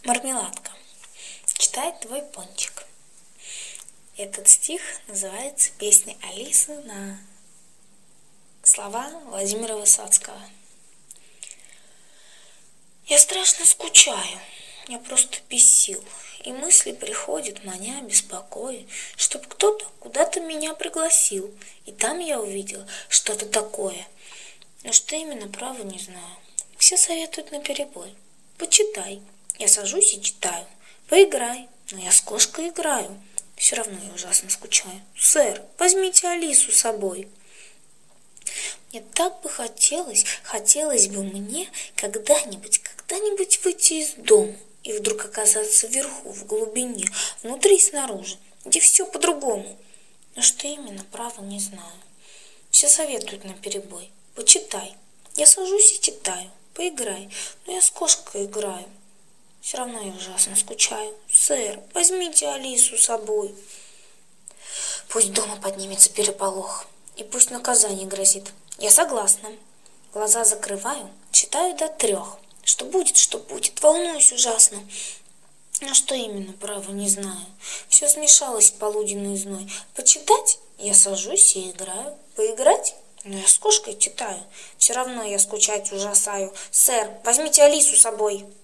Мармеладка. Читает твой пончик. Этот стих называется «Песня Алисы» на слова Владимира Высоцкого. Я страшно скучаю, я просто без сил, и мысли приходят, маня беспокоя, чтоб кто-то куда-то меня пригласил, и там я увидела что-то такое. Но что именно, право не знаю. Все советуют наперебой. Почитай. Я сажусь и читаю. Поиграй. Но я с кошкой играю. Все равно я ужасно скучаю. Сэр, возьмите Алису с собой. Мне так бы хотелось бы мне когда-нибудь выйти из дома и вдруг оказаться вверху, в глубине, внутри и снаружи, где все по-другому. Но что именно, право не знаю. Все советуют наперебой. Почитай. Я сажусь и читаю. Поиграй. Но я с кошкой играю. Все равно я ужасно скучаю. Сэр, возьмите Алису с собой. Пусть дома поднимется переполох, и пусть наказание грозит. Я согласна. Глаза закрываю, читаю до 3. Что будет, волнуюсь ужасно. Но что именно, право не знаю. Все смешалось в полуденный зной. Почитать? Я сажусь и играю. Поиграть? Но я с кошкой читаю. Все равно я скучать ужасаю. Сэр, возьмите Алису с собой.